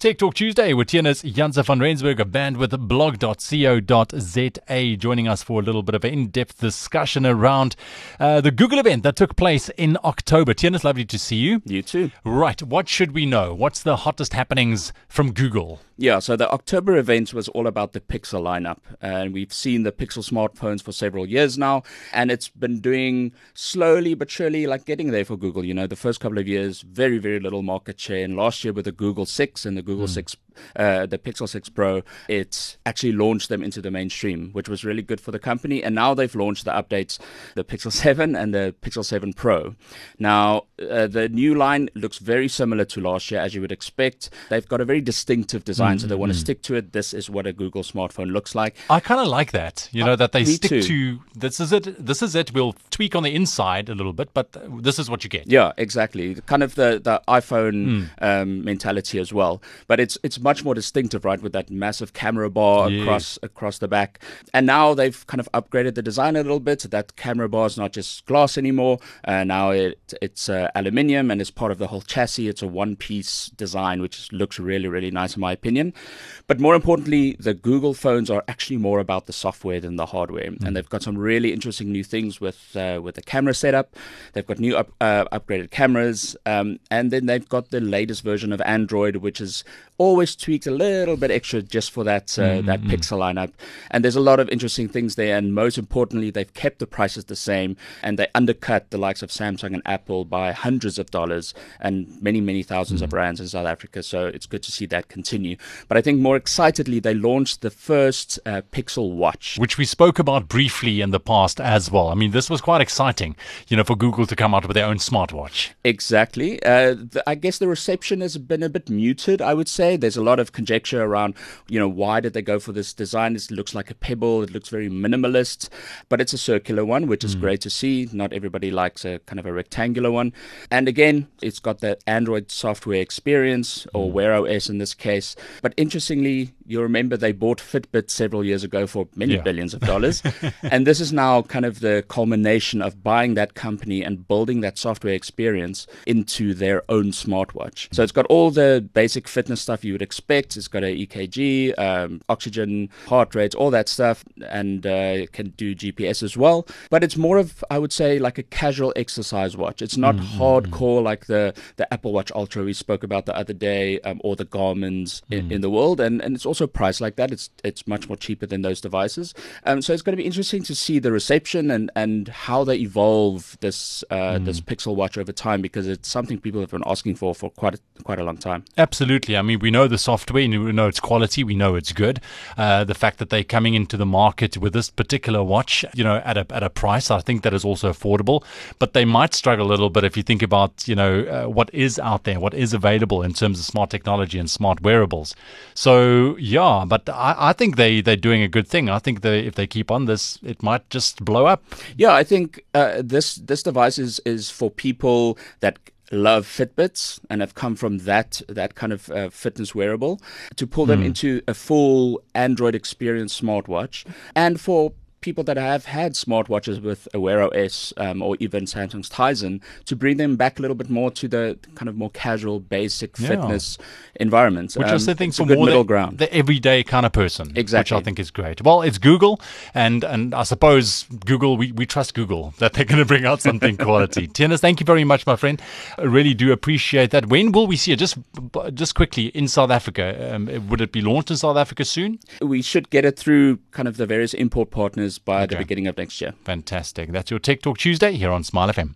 Tech Talk Tuesday with Tienus Janse van Rensburg, a bandwidth blog.co.za, joining us for a little bit of an in-depth discussion around the Google event that took place in October. Tienus, lovely to see you. You too. Right, what should we know? What's the hottest happenings from Google? Yeah, so the October event was all about the Pixel lineup. And we've seen the Pixel smartphones for several years now, and it's been doing slowly but surely, like getting there for Google. You know, the first couple of years, very, very little market share. And last year with the Google 6 and the Google 6, the Pixel 6 Pro, it actually launched them into the mainstream, which was really good for the company. And now they've launched the updates, the Pixel 7 and the Pixel 7 Pro. Now, the new line looks very similar to last year, as you would expect. They've got a very distinctive design, so they want to stick to it. This is what a Google smartphone looks like. I kind of like that, you know, that they stick too. to, this is it. We'll tweak on the inside a little bit, but this is what you get. Yeah, exactly. Kind of the iPhone mentality as well. But it's much more distinctive, right, with that massive camera bar across the back. And now they've kind of upgraded the design a little bit. That camera bar is not just glass anymore. Now it's aluminium, and as part of the whole chassis, it's a one-piece design, which looks really, really nice in my opinion. But more importantly, the Google phones are actually more about the software than the hardware. And they've got some really interesting new things with the camera setup. They've got new upgraded cameras. And then they've got the latest version of Android, which is always tweaked a little bit extra just for that Pixel lineup. And there's a lot of interesting things there. And most importantly, they've kept the prices the same, and they undercut the likes of Samsung and Apple by hundreds of dollars and many, many thousands of rands in South Africa. So it's good to see that continue. But I think more excitedly, they launched the first Pixel Watch, which we spoke about briefly in the past as well. I mean, this was quite exciting, you know, for Google to come out with their own smartwatch. Exactly. I guess the reception has been a bit muted, I would say. There's a lot of conjecture around, you know, why did they go for this design? It looks like a pebble. It looks very minimalist, but it's a circular one, which is great to see. Not everybody likes a kind of a rectangular one. And again, it's got the Android software experience, or Wear OS in this case. But interestingly, you remember they bought Fitbit several years ago for many billions of dollars. And this is now kind of the culmination of buying that company and building that software experience into their own smartwatch. So it's got all the basic fitness stuff you would expect. It's got a EKG, oxygen, heart rate, all that stuff, and it can do GPS as well. But it's more of, I would say, like a casual exercise watch. It's not hardcore like the Apple Watch Ultra we spoke about the other day, or the Garmin's in the world. And it's also priced like that. It's much more cheaper than those devices. So it's going to be interesting to see the reception and how they evolve this Pixel Watch over time, because it's something people have been asking for quite a long time. Absolutely. I mean, we know the software, we know its quality, we know it's good. The fact that they're coming into the market with this particular watch, you know, at a price, I think that is also affordable. But they might struggle a little bit if you think about, you know, what is out there, what is available in terms of smart technology and smart wearables. So yeah, but I think they're doing a good thing. I think if they keep on this, it might just blow up. Yeah, I think this device is for people that love Fitbits and have come from that kind of fitness wearable, to pull them into a full Android experience smartwatch, and for people that have had smartwatches with a Wear OS or even Samsung's Tizen, to bring them back a little bit more to the kind of more casual, basic fitness environment. Which is the thing for more more middle ground. The everyday kind of person. Exactly. Which I think is great. Well, it's Google, and I suppose Google, we trust Google that they're going to bring out something quality. Tienus, thank you very much, my friend. I really do appreciate that. When will we see it? Just quickly, in South Africa, would it be launched in South Africa soon? We should get it through kind of the various import partners by the beginning of next year. Fantastic. That's your Tech Talk Tuesday here on Smile FM.